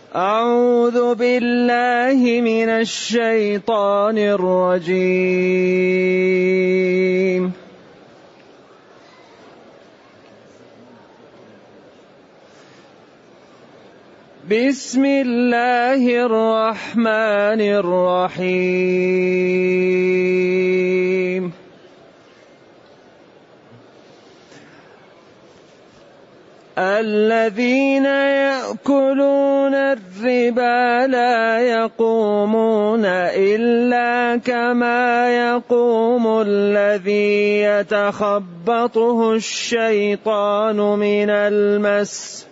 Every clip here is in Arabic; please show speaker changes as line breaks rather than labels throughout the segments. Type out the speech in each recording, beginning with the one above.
أعوذ بالله من الشيطان الرجيم. بسم الله الرحمن الرحيم. الذين يأكلون الربا لا يقومون إلا كما يقوم الذي يتخبطه الشيطان من المس.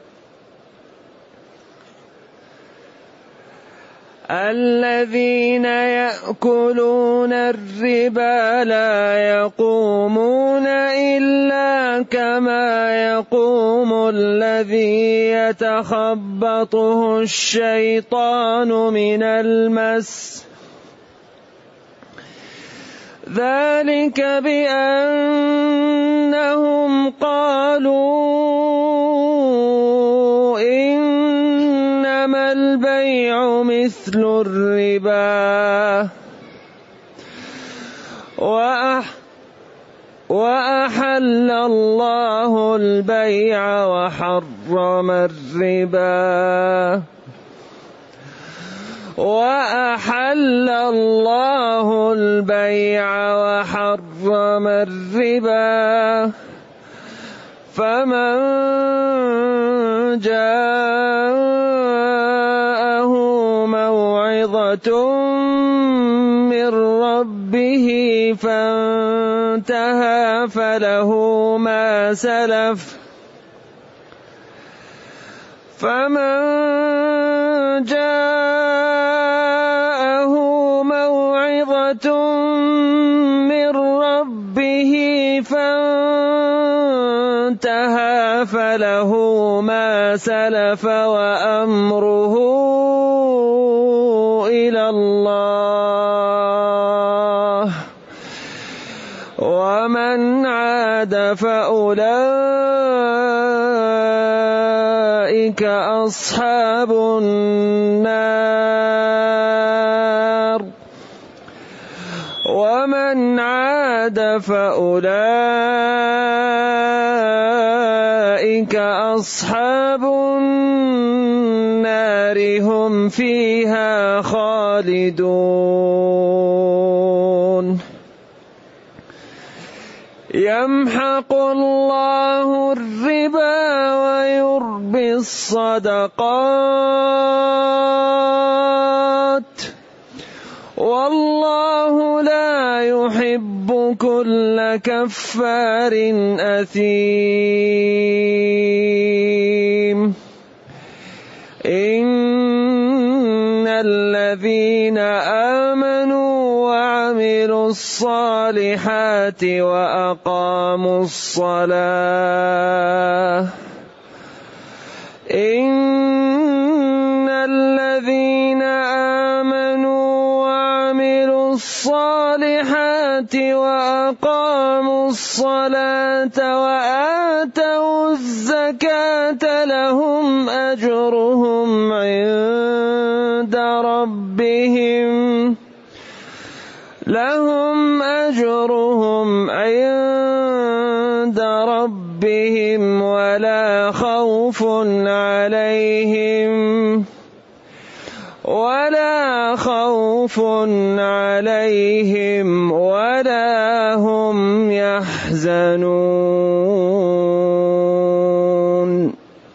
الذين يأكلون الربا لا يقومون إلا كما يقوم الذي يتخبطه الشيطان من المس. ذلك بأنهم قالوا إنما البيع مثل الربا وأحل الله البيع وحرم الربا وأحل الله البيع وحرم الربا فمن جاءه موعظة من ربه فانتهى فله ما سلف فمن جاءه موعظة من ربه فانتهى فله ما سلف وأمره إلى الله ومن عاد فأولئك أصحاب النار ومن عاد فأولئك أصحاب النار هم فيها خالدون. يمحق الله الربا ويربي الصدقات والله لا يحب كل كفار أثيم. إن الذين آمنوا وعملوا الصالحات وأقاموا الصلاة إن الذين آمنوا وعملوا الصالحات وأقاموا الصلاة وآتوا الزكاة لهم أجرهم عند ربهم ولا خوف عليهم ولا هم يحزنون.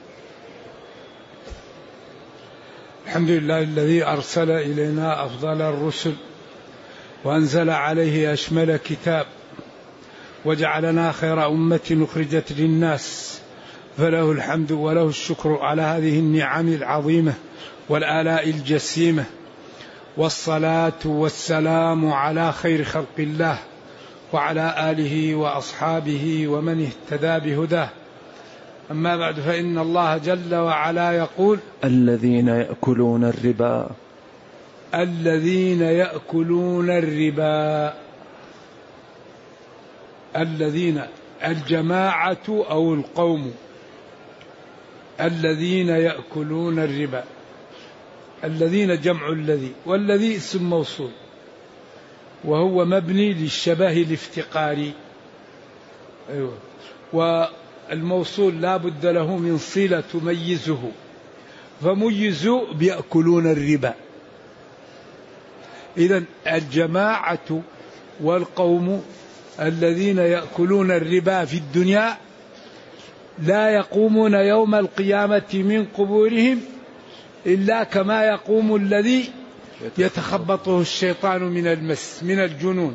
الحمد لله الذي أرسل إلينا أفضل الرسل وأنزل عليه أشمل كتاب وجعلنا خير أمة أخرجت للناس فله الحمد وله الشكر على هذه النعم العظيمة والآلاء الجسيمة والصلاة والسلام على خير خلق الله وعلى آله وأصحابه ومن اهتدى بهداه. أما بعد فإن الله جل وعلا يقول
الذين يأكلون الربا
الذين الجماعة أو القوم الذين يأكلون الربا الذين جمع الذي، والذي اسم موصول وهو مبني للشبه الافتقاري. أيوة. والموصول لا بد له من صلة تميزه، فميزوا بيأكلون الربا. إذن الجماعة والقوم الذين يأكلون الربا في الدنيا لا يقومون يوم القيامة من قبورهم إلا كما يقوم الذي يتخبطه الشيطان من المس، من الجنون.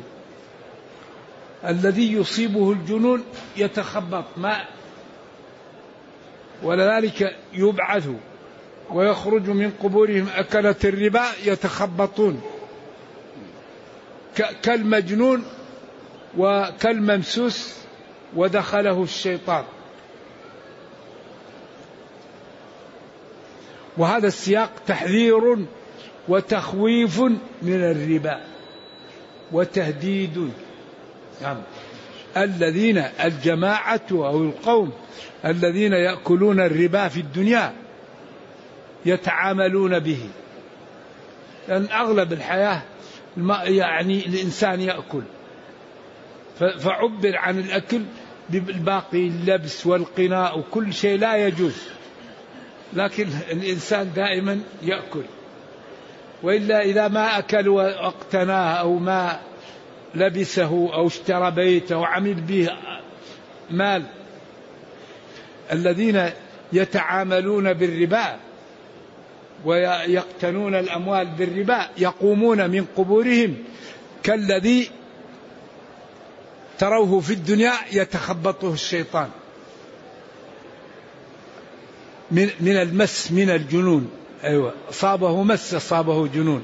الذي يصيبه الجنون يتخبط ولذلك يبعث ويخرج من قبورهم أكلة الربا يتخبطون كالمجنون وكالممسوس ودخله الشيطان. وهذا السياق تحذير وتخويف من الربا وتهديد. نعم. الذين الجماعة أو القوم الذين يأكلون الربا في الدنيا يتعاملون به، لأن أغلب الحياة يعني الإنسان يأكل، فعبر عن الأكل بالباقي، اللبس والقناء وكل شيء لا يجوز، لكن الإنسان دائما يأكل. وإلا إذا ما أكل واقتناه أو ما لبسه أو اشترى بيته أو عمل به مال. الذين يتعاملون بالربا ويقتنون الأموال بالربا يقومون من قبورهم كالذي تروه في الدنيا يتخبطه الشيطان من المس، من الجنون. أيوة، أصابه مس، أصابه جنون.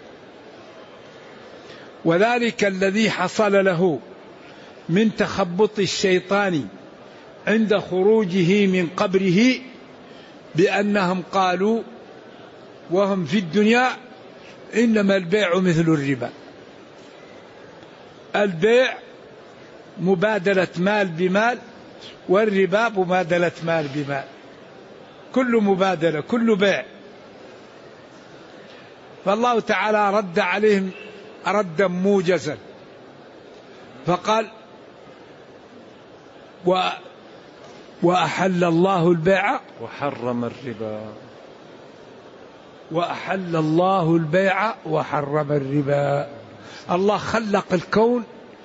وذلك الذي حصل له من تخبط الشيطان عند خروجه من قبره بأنهم قالوا وهم في الدنيا إنما البيع مثل الربا. البيع مبادلة مال بمال، والربا مبادلة مال بمال، كل مبادلة، كل بيع. فالله تعالى رد عليهم ردا موجزا فقال وأحل الله البيع
وحرم الربا.
وأحل الله البيع وحرم الربا. الله خلق الكون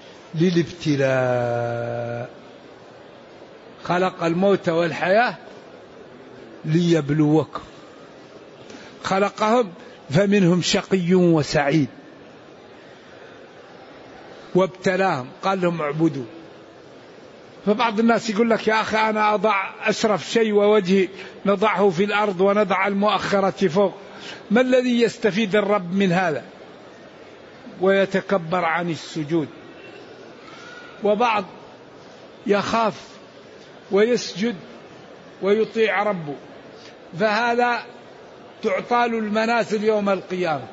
للابتلاء، خلق الموت والحياة ليبلوكم، خلقهم فمنهم شقي وسعيد، وابتلاهم قال لهم اعبدوا. فبعض الناس يقول لك يا أخي أنا أضع أشرف شيء ووجهي نضعه في الأرض ونضع المؤخرة فوق، ما الذي يستفيد الرب من هذا؟ ويتكبر عن السجود. وبعض يخاف ويسجد ويطيع ربه، فهذا تعطى له المنازل يوم القيامة.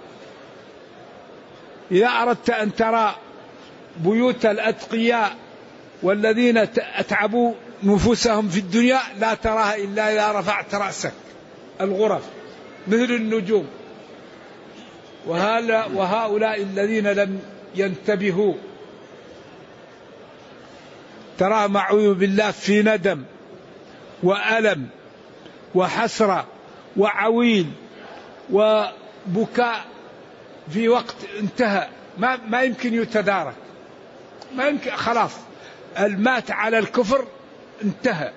إذا أردت أن ترى بيوت الأتقياء والذين أتعبوا نفوسهم في الدنيا لا تراها إلا إذا رفعت رأسك، الغرف مثل النجوم. وهؤلاء الذين لم ينتبهوا ترى معوذ بالله في ندم وألم وحسرة وعويل وبكاء في وقت انتهى ما يمكن يتدارك، ما يمكن، خلاص المات على الكفر انتهى.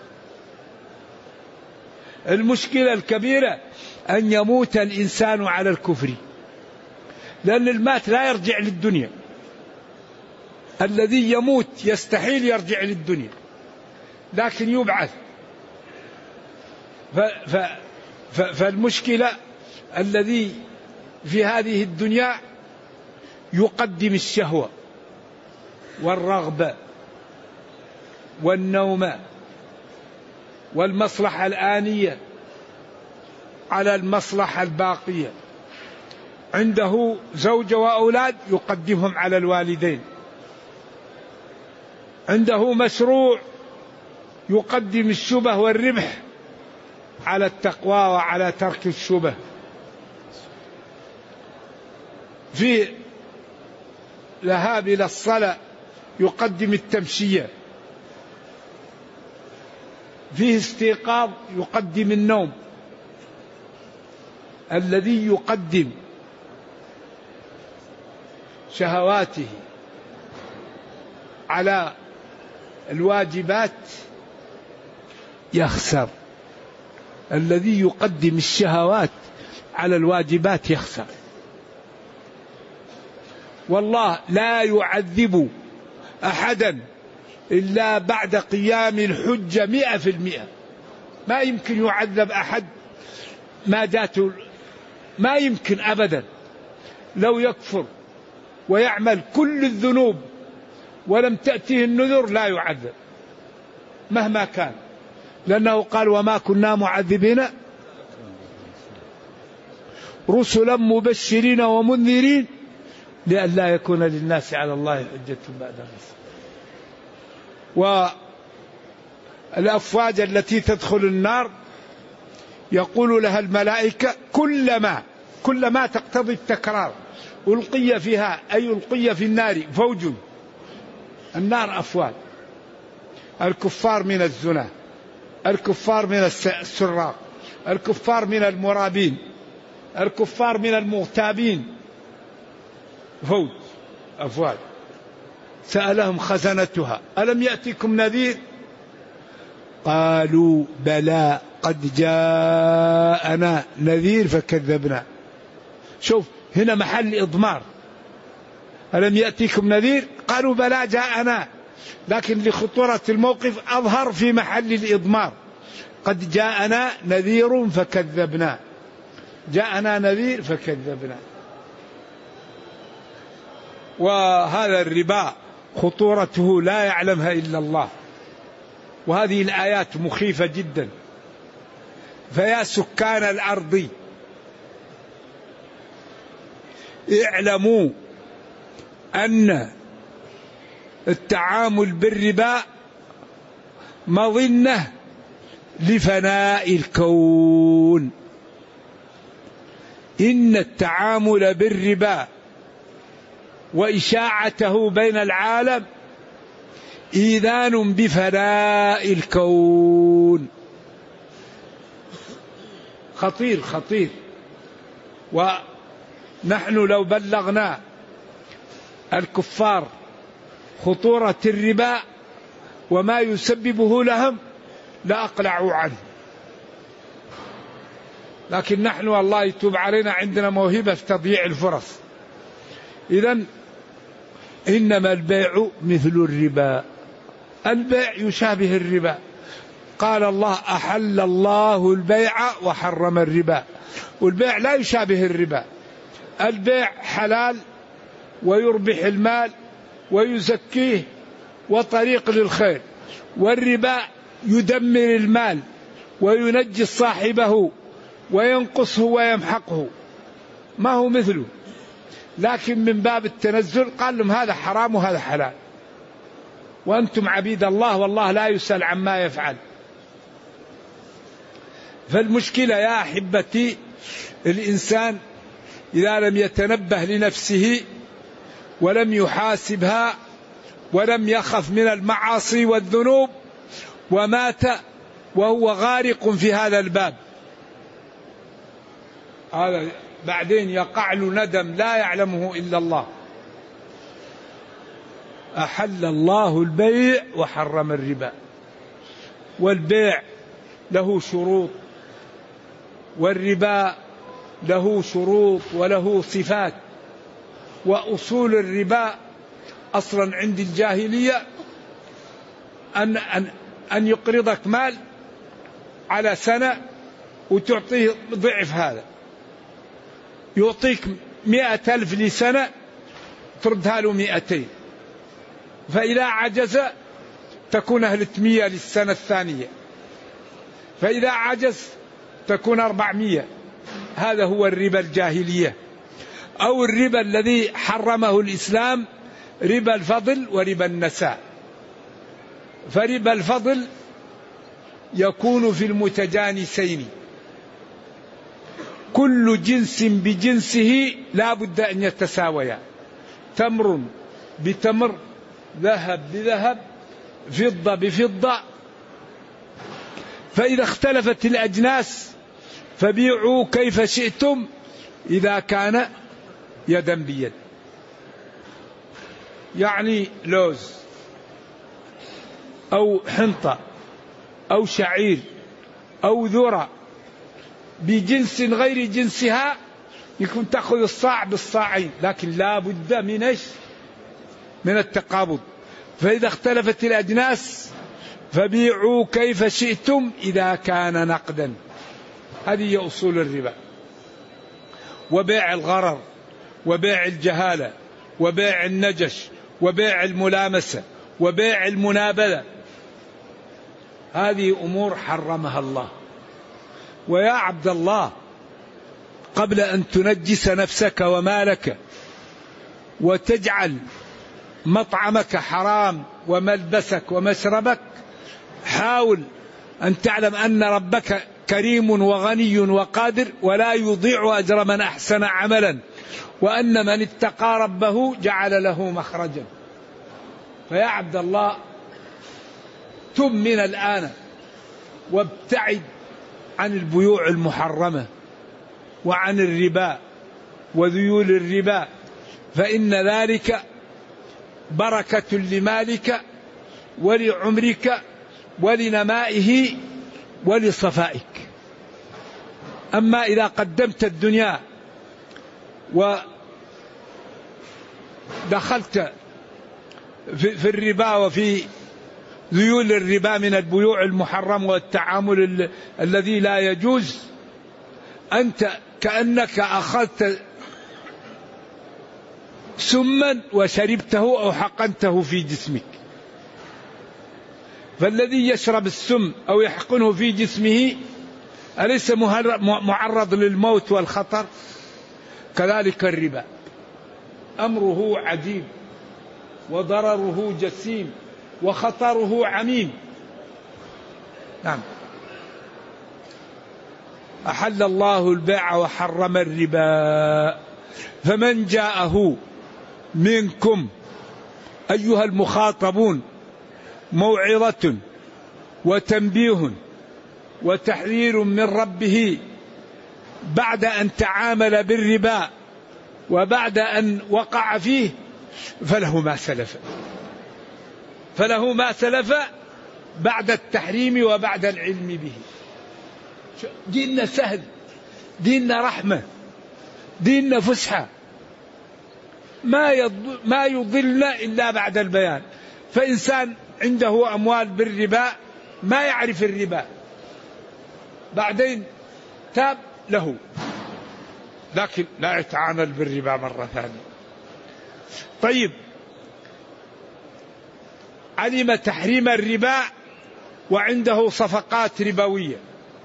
المشكلة الكبيرة أن يموت الإنسان على الكفر، لأن المات لا يرجع للدنيا. الذي يموت يستحيل يرجع للدنيا، لكن يبعث. فالمشكلة الذي في هذه الدنيا يقدم الشهوة والرغبة والنوم والمصلحة الآنية على المصلحة الباقية. عنده زوجة وأولاد يقدمهم على الوالدين، عنده مشروع يقدم الشبه والربح على التقوى وعلى ترك الشبه. فيه ذهاب إلى الصلاة يقدم التمشية، فيه استيقاظ يقدم النوم. الذي يقدم شهواته على الواجبات يخسر، الذي يقدم الشهوات على الواجبات يخسر. والله لا يعذب أحدا إلا بعد قيام الحجة 100%. ما يمكن يعذب أحد ما جاته، ما يمكن أبدا. لو يكفر ويعمل كل الذنوب ولم تأتيه النذر لا يعذب مهما كان، لأنه قال وما كنا معذبين رسلا مبشرين ومنذرين لئلا يكون للناس على الله حجة بعد الرسل. والأفواج التي تدخل النار يقول لها الملائكة كلما تقتضي التكرار ألقي فيها، أي ألقي في النار فوج. النار أفواج، الكفار من الزنا، الكفار من السراق، الكفار من المرابين، الكفار من المغتابين، فوج أفواج. سألهم خزنتها ألم يأتكم نذير؟ قالوا بلى قد جاءنا نذير فكذبنا. شوف هنا محل إضمار، ألم يأتكم نذير؟ قالوا بلى جاءنا، لكن لخطورة الموقف أظهر في محل الإضمار. قد جاءنا نذير فكذبنا، جاءنا نذير فكذبنا. وهذا الربا خطورته لا يعلمها إلا الله، وهذه الآيات مخيفة جدا. فيا سكان الأرض اعلموا أن التعامل بالربا مظنة لفناء الكون. إن التعامل بالربا وإشاعته بين العالم إيذان بفناء الكون. خطير خطير. ونحن لو بلغنا الكفار خطورة الربا وما يسببه لهم لأقلعوا عنه، لكن نحن الله يتوب علينا عندنا موهبة في تضييع الفرص. إذن إنما البيع مثل الربا، البيع يشابه الربا. قال الله أحل الله البيع وحرم الربا، والبيع لا يشابه الربا. البيع حلال ويربح المال ويزكيه وطريق للخير، والربا يدمر المال وينجي صاحبه وينقصه ويمحقه، ما هو مثله. لكن من باب التنزل قال لهم هذا حرام وهذا حلال، وأنتم عبيد الله والله لا يسأل عما يفعل. فالمشكلة يا أحبتي الإنسان إذا لم يتنبه لنفسه ولم يحاسبها ولم يخف من المعاصي والذنوب ومات وهو غارق في هذا الباب، هذا بعدين يقع له ندم لا يعلمه إلا الله. أحل الله البيع وحرم الربا، والبيع له شروط والربا له شروط وله صفات. وأصول الربا أصلا عند الجاهلية أن يقرضك مال على سنة وتعطيه ضعف هذا، يعطيك 100,000 لسنة تردها له 200، فإذا عجز تكون 300 للسنة الثانية، فإذا عجز تكون 400. هذا هو الربا الجاهلية. أو الربا الذي حرمه الإسلام ربا الفضل وربا النساء. فربا الفضل يكون في المتجانسين، كل جنس بجنسه لا بد أن يتساويا، تمر بتمر، ذهب بذهب، فضة بفضة. فإذا اختلفت الأجناس فبيعوا كيف شئتم إذا كان يدا بيد. يعني لوز أو حنطة أو شعير أو ذرة بجنس غير جنسها يكون تأخذ الصاع بالصاعين، لكن لا بد من التقابض. فإذا اختلفت الأجناس فبيعوا كيف شئتم إذا كان نقدا. هذه هي أصول الربا. وبيع الغرر وبيع الجهالة وبيع النجش وبيع الملامسة وبيع المنابذة، هذه أمور حرمها الله. ويا عبد الله، قبل أن تنجس نفسك ومالك وتجعل مطعمك حرام وملبسك ومشربك، حاول أن تعلم أن ربك كريم وغني وقادر ولا يضيع أجر من أحسن عملا، وأن من اتقى ربه جعل له مخرجا. فيا عبد الله، تب من الآن وابتعد عن البيوع المحرمة وعن الربا وذيول الربا، فإن ذلك بركة لمالك ولعمرك ولنمائه ولصفائك. أما إذا قدمت الدنيا ودخلت في الربا وفي ذيول الربا من البيوع المحرم والتعامل الذي لا يجوز، أنت كأنك أخذت سما وشربته أو حقنته في جسمك. فالذي يشرب السم أو يحقنه في جسمه أليس معرض للموت والخطر؟ كذلك الربا أمره عجيب وضرره جسيم وخطره عميم. نعم. أحل الله البيع وحرم الربا، فمن جاءه منكم أيها المخاطبون موعظة وتنبيه وتحذير من ربه بعد أن تعامل بالربا وبعد أن وقع فيه فله ما سلف بعد التحريم وبعد العلم به. ديننا سهل، ديننا رحمة، ديننا فسحة، ما يضلنا إلا بعد البيان. فإنسان عنده أموال بالربا ما يعرف الربا، بعدين تاب له، لكن لا يتعامل بالربا مرة ثانية. طيب، علم تحريم الربا وعنده صفقات ربوية،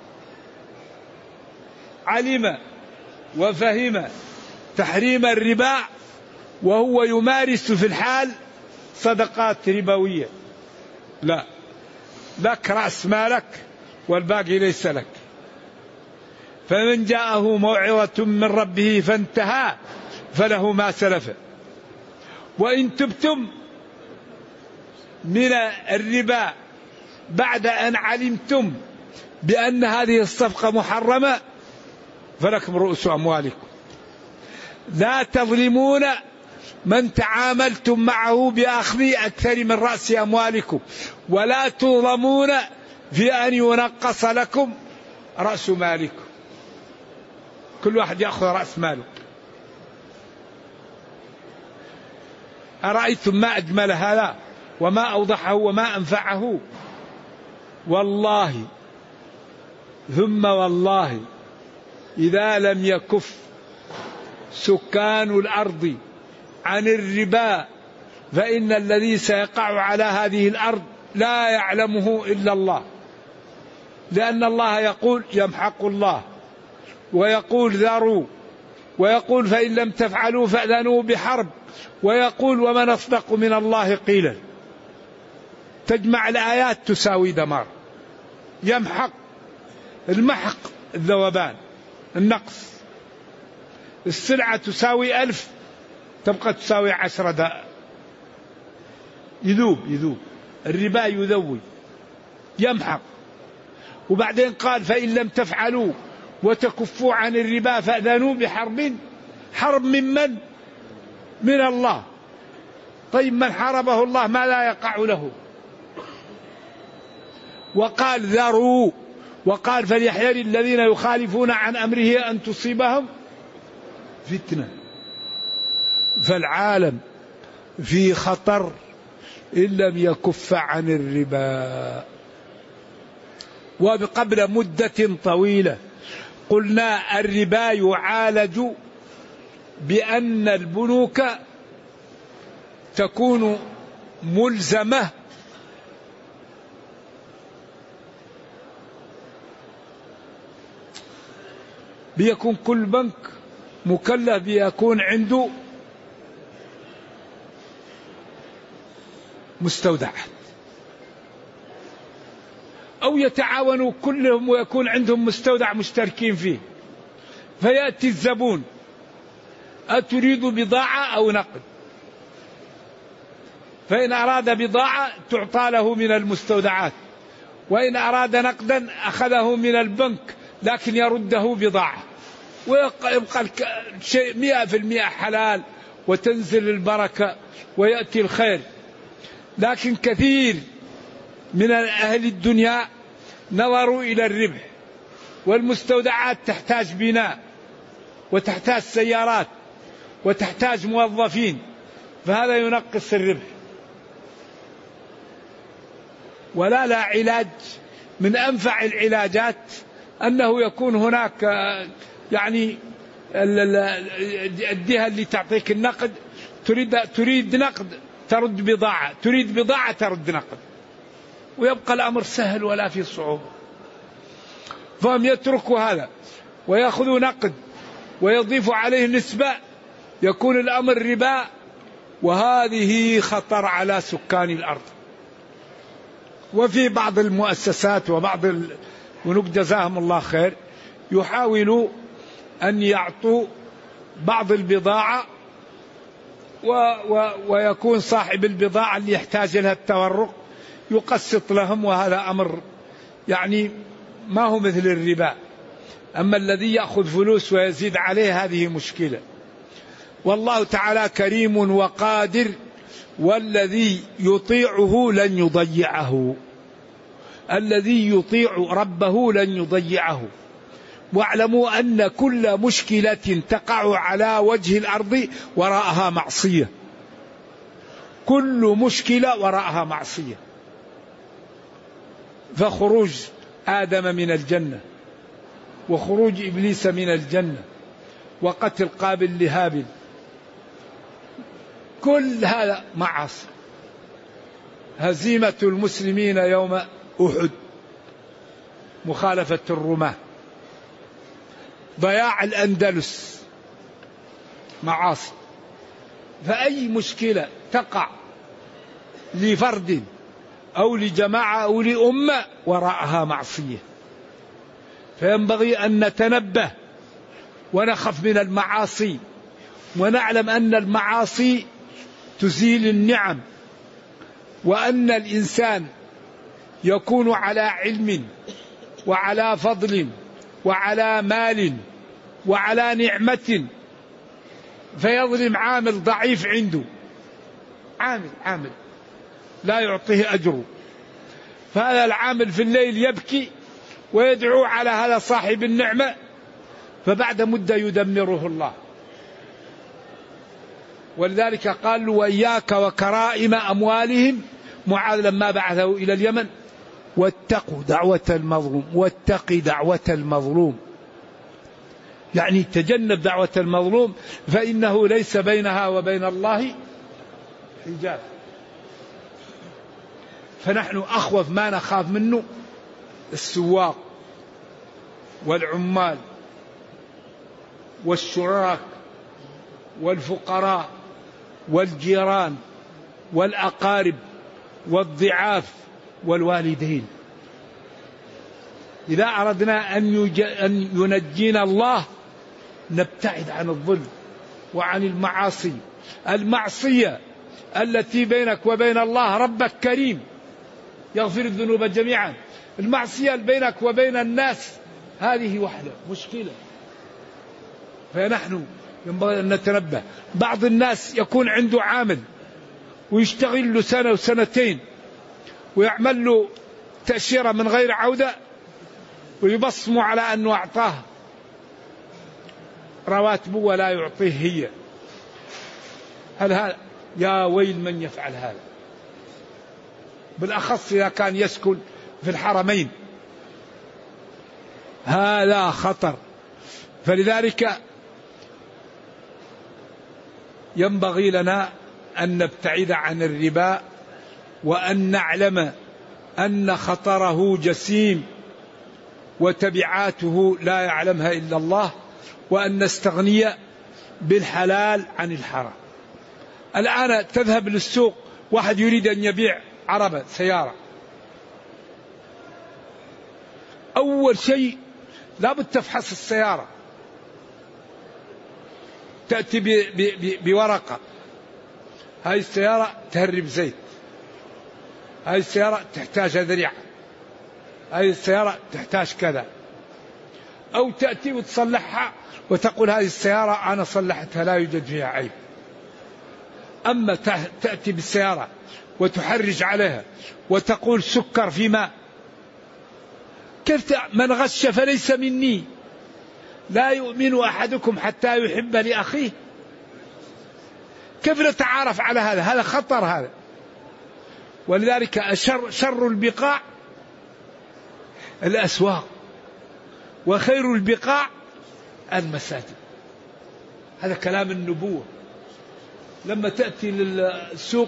علم وفهم تحريم الربا وهو يمارس في الحال صدقات ربوية، لا، لك رأس مالك والباقي ليس لك. فمن جاءه موعظة من ربه فانتهى فله ما سلف، وإن تبتم من الربا بعد أن علمتم بأن هذه الصفقة محرمة فلكم رؤوس أموالكم، لا تظلمون من تعاملتم معه بأخذ أكثر من رأس أموالكم، ولا تظلمون في أن ينقص لكم رأس مالكم. كل واحد يأخذ رأس ماله. أرأيتم ما أجمل هذا وما أوضحه وما أنفعه؟ والله ثم والله إذا لم يكف سكان الأرض عن الربا فإن الذي سيقع على هذه الأرض لا يعلمه إلا الله، لأن الله يقول يمحق الله، ويقول ذروا، ويقول فإن لم تفعلوا فأذنوا بحرب، ويقول ومن أصدق من الله قيلا. تجمع الآيات تساوي دمار. يمحق، المحق الذوبان، النقص، السلعة تساوي 1000 تبقى تساوي 10 يذوب الربا يذوب يمحق. وبعدين قال فإن لم تفعلوا وتكفوا عن الربا فأذنوا حرب من الله. طيب من حاربه الله ما لا يقع له؟ وقال ذروا، وقال فليحذر الذين يخالفون عن أمره أن تصيبهم فتنة. فالعالم في خطر إن لم يكف عن الربا. وقبل مدة طويلة قلنا الربا يعالج بأن البنوك تكون ملزمة بيكون كل بنك مكلف بيكون عنده مستودعات، أو يتعاونوا كلهم ويكون عندهم مستودع مشتركين فيه. فيأتي الزبون أتريد بضاعة أو نقد؟ فإن أراد بضاعة تعطى له من المستودعات، وإن أراد نقدا أخذه من البنك لكن يرده بضاعة، ويبقى الشيء 100% حلال وتنزل البركة ويأتي الخير. لكن كثير من أهل الدنيا نظروا إلى الربح، والمستودعات تحتاج بناء وتحتاج سيارات وتحتاج موظفين، فهذا ينقص الربح. لا علاج من أنفع العلاجات أنه يكون هناك يعني الجهة اللي تعطيك النقد تريد نقد ترد بضاعة، تريد بضاعة ترد نقد، ويبقى الأمر سهل ولا في صعوبة. فهم يتركوا هذا ويأخذوا نقد ويضيفوا عليه نسبة، يكون الأمر ربا، وهذه خطر على سكان الأرض. وفي بعض المؤسسات وبعض البنوك جزاهم الله خير يحاولوا أن يعطوا بعض البضاعة ويكون صاحب البضاعة اللي يحتاج لها التورق يقسط لهم، وهذا أمر يعني ما هو مثل الربا. أما الذي يأخذ فلوس ويزيد عليه هذه مشكلة. والله تعالى كريم وقادر، والذي يطيعه لن يضيعه، الذي يطيع ربه لن يضيعه. واعلموا أن كل مشكلة تقع على وجه الأرض وراءها معصية، كل مشكلة وراءها معصية. فخروج آدم من الجنة، وخروج إبليس من الجنة، وقتل قابل لهابل، كل هذا معاصي. هزيمة المسلمين يوم أحد، مخالفة الرماة، ضياع الأندلس، معاصي. فأي مشكلة تقع لفرد أو لجماعة أو لأمة وراءها معصية. فينبغي أن نتنبه ونخف من المعاصي، ونعلم أن المعاصي تزيل النعم، وأن الإنسان يكون على علم وعلى فضل وعلى مال وعلى نعمة، فيظلم عامل ضعيف عنده، عامل لا يعطيه أجره، فهذا العامل في الليل يبكي ويدعو على هذا صاحب النعمة، فبعد مدة يدمره الله. ولذلك قال له وإياك وكرائم أموالهم، معاذ لما بعثه إلى اليمن، واتقوا دعوة المظلوم، واتقي دعوة المظلوم، يعني تجنب دعوة المظلوم فإنه ليس بينها وبين الله حجاب. فنحن أخوف ما نخاف منه السواق والعمال والشراك والفقراء والجيران والأقارب والضعاف والوالدين. إذا أردنا أن ينجينا الله نبتعد عن الظلم وعن المعاصي. المعصية التي بينك وبين الله، ربك كريم يغفر الذنوب جميعا، المعصية بينك وبين الناس هذه وحدة مشكلة. فنحن ينبغي أن نتنبه. بعض الناس يكون عنده عامل ويشتغل له سنة وسنتين ويعمل له تأشيرة من غير عودة ويبصموا على أنه أعطاه رواتبه ولا يعطيه هي. هل هذا؟ يا ويل من يفعل هذا، بالأخص إذا كان يسكن في الحرمين، هذا خطر. فلذلك ينبغي لنا أن نبتعد عن الربا، وأن نعلم أن خطره جسيم وتبعاته لا يعلمها إلا الله، وأن نستغني بالحلال عن الحرام. الآن تذهب للسوق، واحد يريد أن يبيع عربة سيارة، أول شيء لابد تفحص السيارة، تأتي بورقة، هاي السيارة تهرب زيت، هاي السيارة تحتاج ذريعة، هاي السيارة تحتاج كذا. أو تأتي وتصلحها وتقول هذه السيارة أنا صلحتها لا يوجد فيها عيب. أما تأتي بالسيارة وتحرج عليها وتقول سكر في ماء، كيف؟ من غش فليس مني، لا يؤمن أحدكم حتى يحب لأخيه. كيف نتعارف على هذا؟ هذا خطر هذا. ولذلك شر البقاع الأسواق، وخير البقاع المساجد. هذا كلام النبوة. لما تأتي للسوق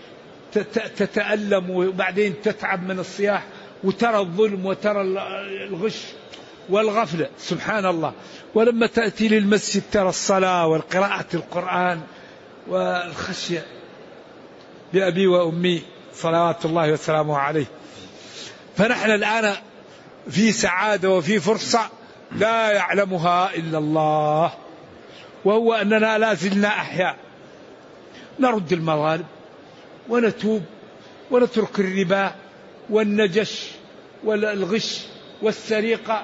تتألم وبعدين تتعب من الصياح وترى الظلم وترى الغش والغفلة، سبحان الله. ولما تأتي للمسجد ترى الصلاة والقراءة القرآن والخشية بأبي وأمي صلوات الله وسلامه عليه. فنحن الآن في سعادة وفي فرصة لا يعلمها إلا الله، وهو أننا لا زلنا أحياء، نرد المظالم ونتوب ونترك الربا والنجش والغش والسرقة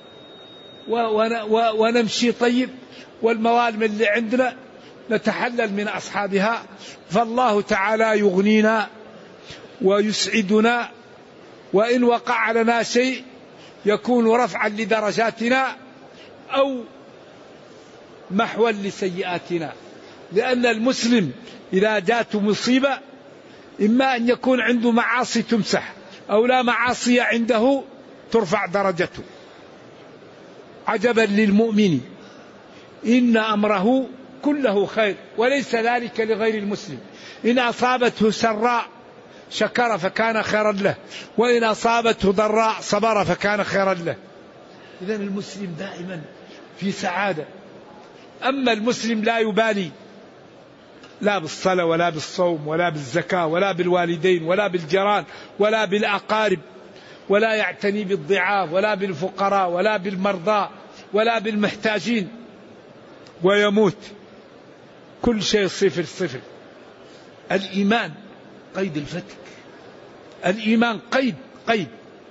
ونمشي طيب، والمظالم اللي عندنا نتحلل من أصحابها. فالله تعالى يغنينا ويسعدنا، وإن وقع لنا شيء يكون رفعا لدرجاتنا أو محوا لسيئاتنا. لأن المسلم إذا جاءت مصيبة إما أن يكون عنده معاصي تمسح، أو لا معاصي عنده ترفع درجته. عجبا للمؤمن إن أمره كله خير وليس ذلك لغير المسلم، إن أصابته سراء شكر فكان خيرا له، وإن أصابته ضراء صبر فكان خيرا له. إذن المسلم دائما في سعادة. أما المسلم لا يبالي لا بالصلاة ولا بالصوم ولا بالزكاة ولا بالوالدين ولا بالجيران ولا بالأقارب، ولا يعتني بالضعاف ولا بالفقراء ولا بالمرضى ولا بالمحتاجين، ويموت كل شيء صفر صفر. الإيمان قيد الفتك، الإيمان قيد،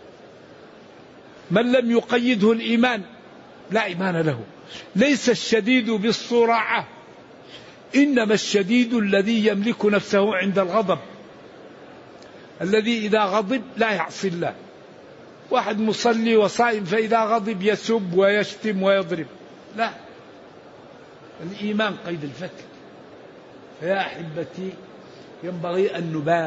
من لم يقيده الإيمان لا إيمان له. ليس الشديد بالصراعة، إنما الشديد الذي يملك نفسه عند الغضب، الذي إذا غضب لا يعصي الله. واحد مصلي وصائم فإذا غضب يسب ويشتم ويضرب، لا، الإيمان قيد الفتك. فيا أحبتي ينبغي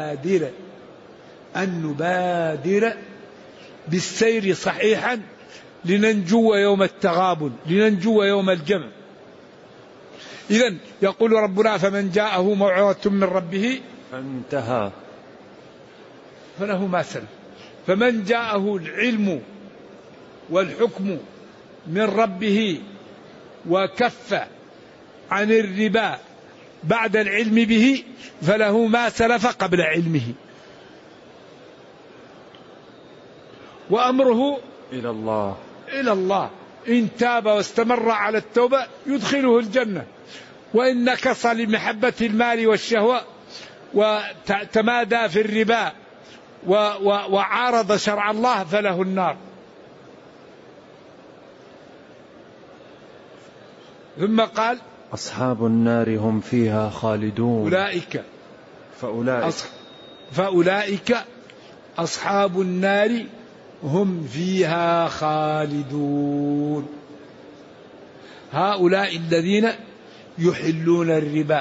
أن نبادر بالسير صحيحا لننجو يوم التغابن، لننجو يوم الجمع. إذن يقول ربنا فمن جاءه موعظة من ربه
فانتهى
فله ما سلف. فمن جاءه العلم والحكم من ربه وكف عن الربا بعد العلم به فله ما سلف قبل علمه، وأمره إلى الله إن تاب واستمر على التوبة يدخله الجنة، وإن نكص لمحبة المال والشهوة وتمادى في الربا وعارض شرع الله فله النار. ثم قال
أصحاب النار هم فيها خالدون.
فأولئك أصحاب النار هم فيها خالدون. هؤلاء الذين يحلون الربا،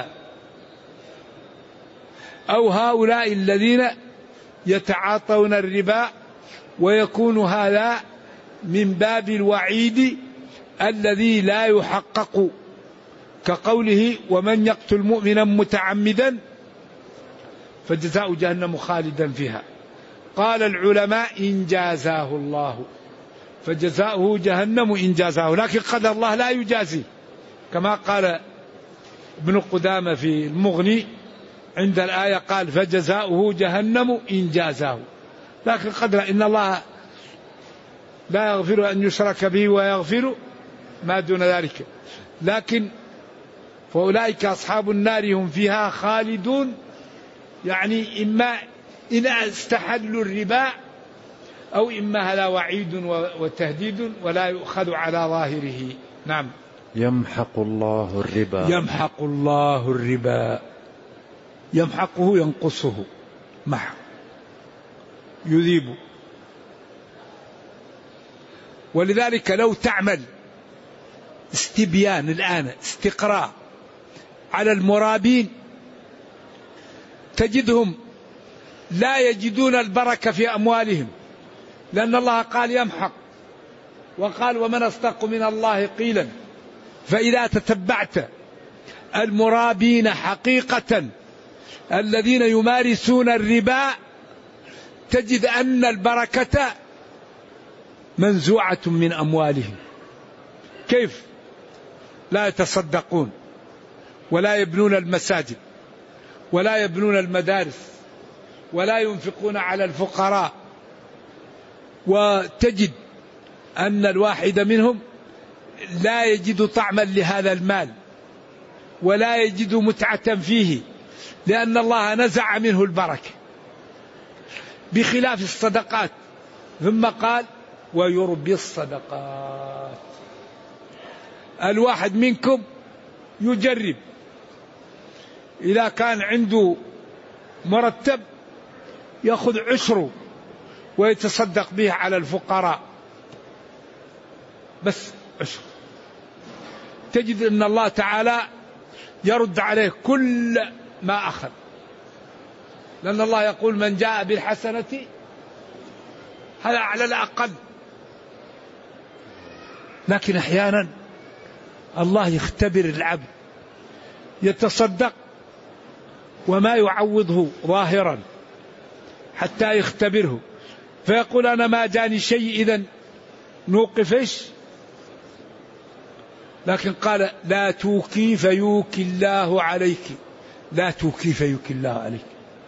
أو هؤلاء الذين يتعاطون الربا، ويكون هذا من باب الوعيد الذي لا يحقق، كقوله ومن يقتل مؤمنا متعمدا فجزاء جهنم خالدا فيها. قال العلماء إن جازاه الله فجزاؤه جهنم إن جازاه، لكن قدر الله لا يجازي، كما قال ابن قدامة في المغني عند الآية قال فجزاؤه جهنم إن جازاه، لكن قدر إن الله لا يغفر أن يشرك به ويغفر ما دون ذلك. لكن فأولئك أصحاب النار هم فيها خالدون، يعني إما إن استحلوا الربا أو إما هذا وعيد وتهديد ولا يؤخذ على ظاهره. نعم.
يمحق الله الربا.
يمحق الله الربا، يمحقه ينقصه، محق يذيب. ولذلك لو تعمل استبيان الآن استقراء على المرابين تجدهم لا يجدون البركة في أموالهم، لأن الله قال يمحق، وقال ومن أصدق من الله قيلا. فإذا تتبعت المرابين حقيقة الذين يمارسون الربا تجد أن البركة منزوعة من أموالهم. كيف؟ لا يتصدقون ولا يبنون المساجد ولا يبنون المدارس ولا ينفقون على الفقراء، وتجد أن الواحد منهم لا يجد طعما لهذا المال ولا يجد متعة فيه، لأن الله نزع منه البركة، بخلاف الصدقات. ثم قال ويربي الصدقات. الواحد منكم يجرب، إذا كان عنده مرتب يأخذ عشره ويتصدق به على الفقراء، بس عشر، تجد أن الله تعالى يرد عليه كل ما أخذ، لأن الله يقول من جاء بالحسنة هذا على الأقل. لكن أحيانا الله يختبر العبد، يتصدق وما يعوضه ظاهرا حتى يختبره، فيقول أنا ما جاني شيء إذن نوقفش. لكن قال لا توكي فيوكي الله عليك، لا توكي فيوكي الله عليك.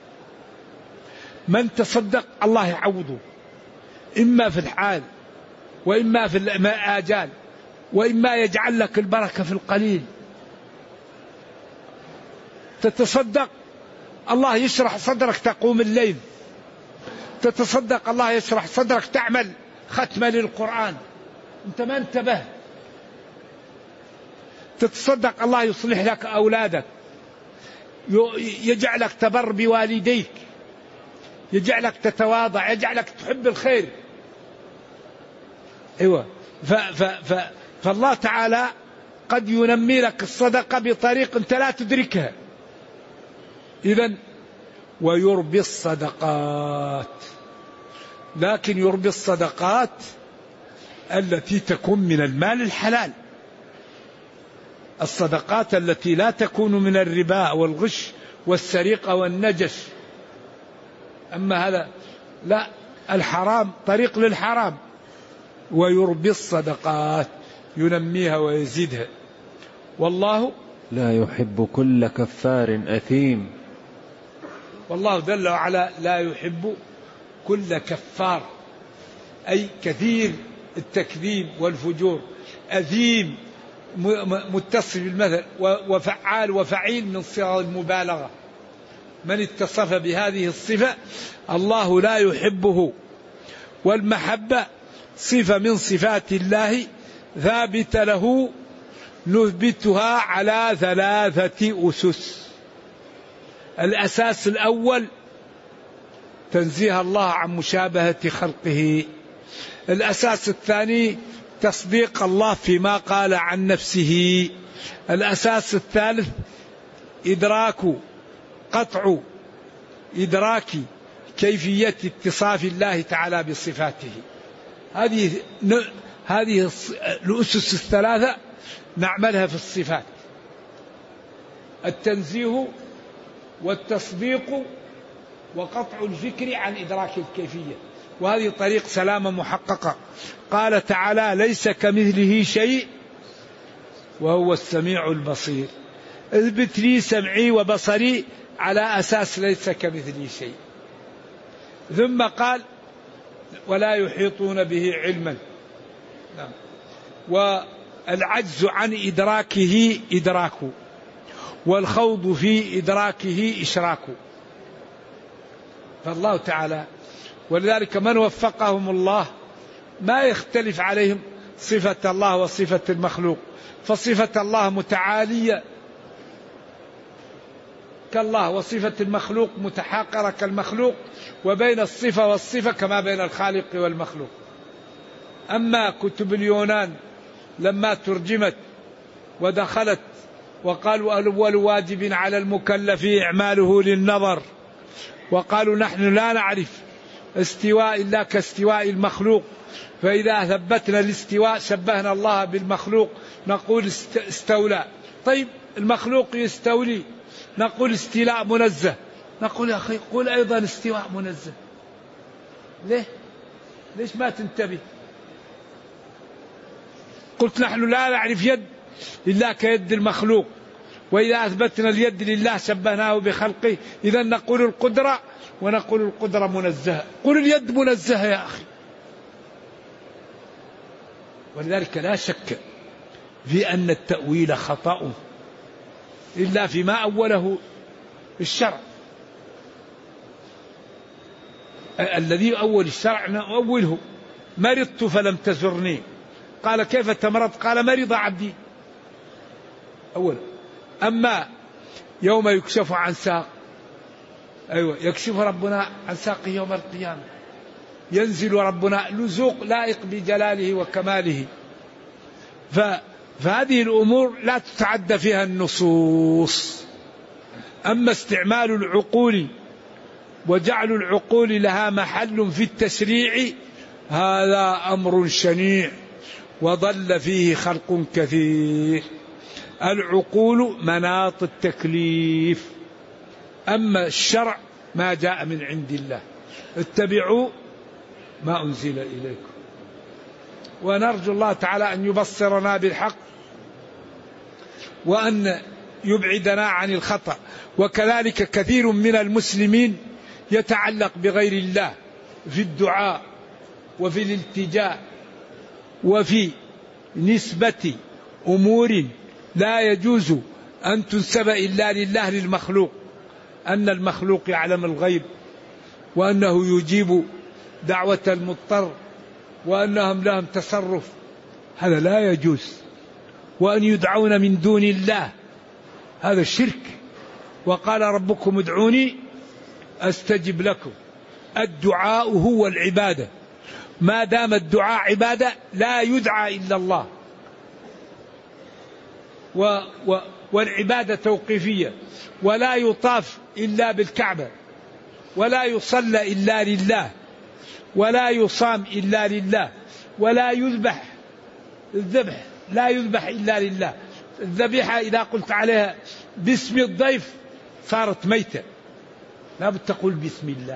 من تصدق الله يعوضه، إما في الحال وإما في الآجال، وإما يجعل لك البركة في القليل. تتصدق الله يشرح صدرك تقوم الليل، تتصدق الله يشرح صدرك تعمل ختمة للقرآن أنت ما انتبه، تتصدق الله يصلح لك أولادك، يجعلك تبر بوالديك، يجعلك تتواضع، يجعلك تحب الخير. أيوة. فالله تعالى قد ينمي لك الصدقة بطريق أنت لا تدركها. إذن ويربي الصدقات، لكن يربي الصدقات التي تكون من المال الحلال، الصدقات التي لا تكون من الربا والغش والسرقة والنجش. أما هذا لا، الحرام طريق للحرام. ويربي الصدقات ينميها ويزيدها، والله
لا يحب كل كفار أثيم.
والله جل وعلا لا يحب كل كفار، أي كثير التكذيب والفجور. أثيم متصل بالمثل، وفعال وفعيل من صيغ المبالغة. من اتصف بهذه الصفة الله لا يحبه. والمحبة صفة من صفات الله ثابتة له، نثبتها على 3 أسس. الأساس الأول تنزيه الله عن مشابهة خلقه. الأساس الثاني تصديق الله فيما قال عن نفسه. الأساس الثالث قطع إدراك كيفية اتصاف الله تعالى بصفاته. هذه الأسس الثلاثة نعملها في الصفات: التنزيه والتصديق وقطع الفكر عن إدراك الكيفية. وهذه طريق سلامة محققة. قال تعالى: ليس كمثله شيء وهو السميع البصير. اثبت لي سمعي وبصري على أساس ليس كمثله شيء. ثم قال: ولا يحيطون به علما. والعجز عن إدراكه إدراكه، والخوض في إدراكه إشراكه. فالله تعالى، ولذلك من وفقهم الله ما يختلف عليهم صفة الله وصفة المخلوق. فصفة الله متعالية كالله، وصفة المخلوق متحاقرة كالمخلوق، وبين الصفة والصفة كما بين الخالق والمخلوق. أما كتب اليونان لما ترجمت ودخلت وقالوا: أول واجب على المكلف إعماله للنظر، وقالوا: نحن لا نعرف استواء إلا كاستواء المخلوق، فإذا ثبتنا الاستواء شبهنا الله بالمخلوق نقول استولى. طيب المخلوق يستولي نقول استيلاء منزه. نقول: يا أخي قول أيضا استواء منزه. ليش ما تنتبه؟ قلت: نحن لا نعرف يد إلا كيد المخلوق، وإذا أثبتنا اليد لله شبهناه بخلقه، إذا نقول القدرة ونقول القدرة منزهة. قل اليد منزهة يا أخي. ولذلك لا شك في أن التأويل خطأ إلا فيما أوله الشرع. الذي أول الشرع نؤوله. مرضت فلم تزرني، قال: كيف تمرض؟ قال: مرض عبدي. أولا. أما يوم يكشف عن ساق، يكشف ربنا عن ساقه يوم القيامة، ينزل ربنا لزوق لائق بجلاله وكماله. فهذه الأمور لا تتعدى فيها النصوص. أما استعمال العقول وجعل العقول لها محل في التشريع هذا أمر شنيع وضل فيه خلق كثير. العقول مناط التكليف، أما الشرع ما جاء من عند الله. اتبعوا ما أنزل إليكم. ونرجو الله تعالى أن يبصرنا بالحق وأن يبعدنا عن الخطأ. وكذلك كثير من المسلمين يتعلق بغير الله في الدعاء وفي الالتجاء وفي نسبة أمور لا يجوز أن تنسب إلا لله للمخلوق، أن المخلوق يعلم الغيب، وأنه يجيب دعوة المضطر، وأنهم لهم تصرف. هذا لا يجوز. وأن يدعون من دون الله هذا الشرك. وقال: ربكم ادعوني أستجب لكم. الدعاء هو العبادة. ما دام الدعاء عبادة لا يدعى إلا الله. والعبادة توقيفية، ولا يطاف إلا بالكعبة، ولا يصلى إلا لله، ولا يصام إلا لله، ولا يذبح. الذبح لا يذبح إلا لله. الذبيحة إذا قلت عليها باسم الضيف صارت ميتة، لا بد تقول بسم الله.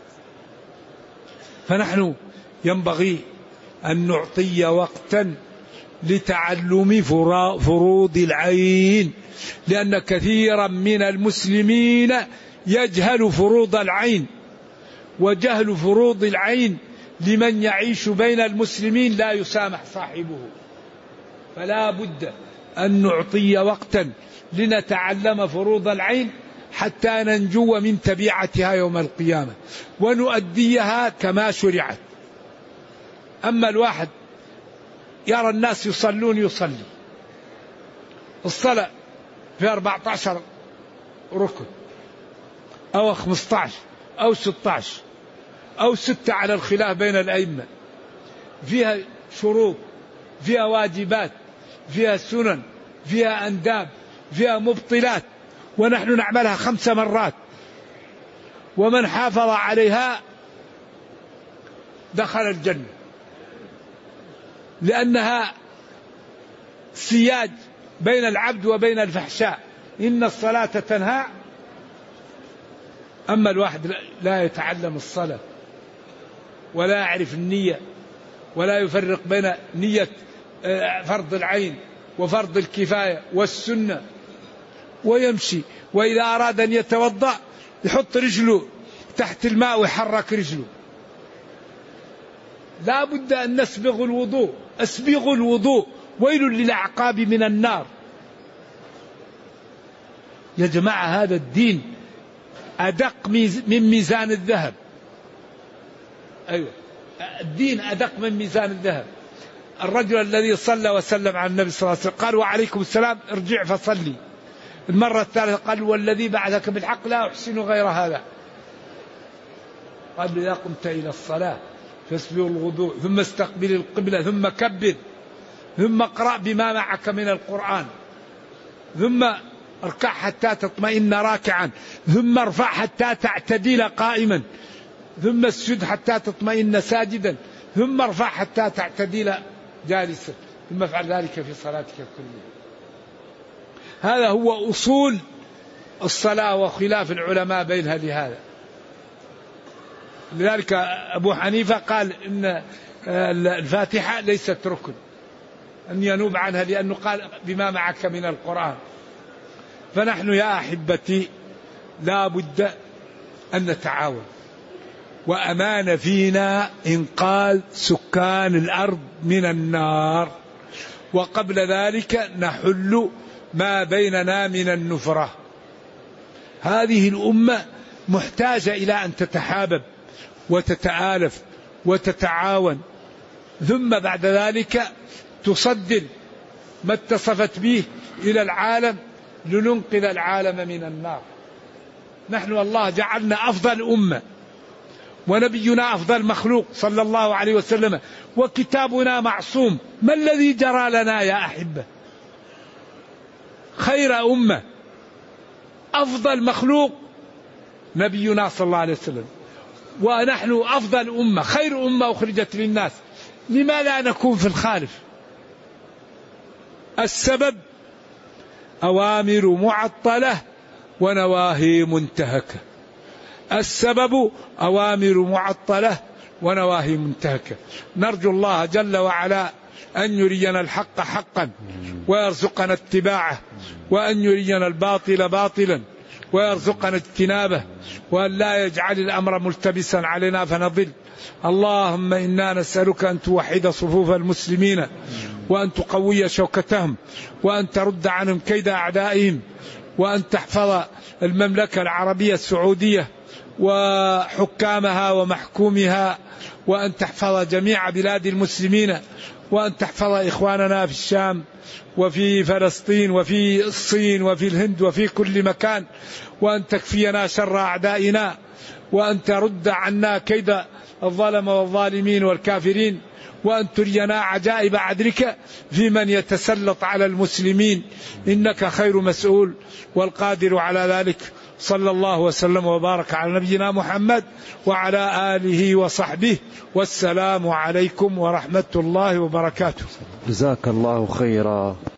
فنحن ينبغي أن نعطي وقتا لتعلم فروض العين، لأن كثيرا من المسلمين يجهل فروض العين. وجهل فروض العين لمن يعيش بين المسلمين لا يسامح صاحبه. فلا بد أن نعطي وقتا لنتعلم فروض العين حتى ننجو من تبعتها يوم القيامة ونؤديها كما شرعت. أما الواحد يرى الناس يصلون يصلي الصلاة في 14 ركن أو 15 أو 16 أو 6 على الخلاف بين الأئمة، فيها شروط، فيها واجبات، فيها سنن، فيها أنداب، فيها مبطلات، ونحن نعملها 5 مرات، ومن حافظ عليها دخل الجنة، لأنها سياج بين العبد وبين الفحشاء، إن الصلاة تنهى. أما الواحد لا يتعلم الصلاة ولا يعرف النية ولا يفرق بين نية فرض العين وفرض الكفاية والسنة، ويمشي، وإذا أراد أن يتوضأ يحط رجله تحت الماء ويحرك رجله. لا بد أن نسبغ الوضوء، أسبغوا الوضوء، ويل للأعقاب من النار. يا جماعة هذا الدين أدق من ميزان الذهب. أيوة، الدين أدق من ميزان الذهب. الرجل الذي صلى وسلم على النبي صلى الله عليه وسلم قال وعليكم السلام ارجع فصلي. المرة الثالثة قال والذي بعثك بالحق لا أحسن غير هذا. قال إذا قمت إلى الصلاة فاسبغ الوضوء ثم استقبل القبلة ثم كبر ثم اقرأ بما معك من القرآن ثم اركع حتى تطمئن راكعا ثم ارفع حتى تعتدل قائما ثم اسجد حتى تطمئن ساجدا ثم ارفع حتى تعتدل جالسا ثم افعل ذلك في صلاتك كلها. هذا هو أصول الصلاة وخلاف العلماء بينها لهذا. لذلك أبو حنيفة قال إن الفاتحة ليست ركن أن ينوب عنها، لأنه قال بما معك من القرآن. فنحن يا أحبتي لا بد أن نتعاون، وأمان فينا إنقاذ سكان الأرض من النار، وقبل ذلك نحل ما بيننا من النفرة. هذه الأمة محتاجة إلى أن تتحابب وتتآلف وتتعاون، ثم بعد ذلك تصدر ما اتصفت به إلى العالم لننقذ العالم من النار. نحن الله جعلنا أفضل أمة، ونبينا أفضل مخلوق صلى الله عليه وسلم، وكتابنا معصوم. ما الذي جرى لنا يا أحبة؟ خير أمة أفضل مخلوق نبينا صلى الله عليه وسلم، ونحن أفضل أمة خير أمة أخرجت للناس. لما لا نكون في الخالف؟ السبب أوامر معطلة ونواهي منتهكة. السبب أوامر معطلة ونواهي منتهكة. نرجو الله جل وعلا أن يرينا الحق حقا ويرزقنا اتباعه، وأن يرينا الباطل باطلا ويرزقنا اجتنابه، وأن لا يجعل الأمر ملتبسا علينا فنضل. اللهم إنا نسألك أن توحد صفوف المسلمين، وأن تقوي شوكتهم، وأن ترد عنهم كيد أعدائهم، وأن تحفظ المملكة العربية السعودية وحكامها ومحكومها، وأن تحفظ جميع بلاد المسلمين، وأن تحفظ إخواننا في الشام وفي فلسطين وفي الصين وفي الهند وفي كل مكان، وأن تكفينا شر أعدائنا، وأن ترد عنا كيد الظلم والظالمين والكافرين، وأن ترينا عجائب عدلك في من يتسلط على المسلمين، إنك خير مسؤول والقادر على ذلك. صلى الله وسلم وبارك على نبينا محمد وعلى آله وصحبه، والسلام عليكم ورحمة الله وبركاته.
جزاك الله خيرا.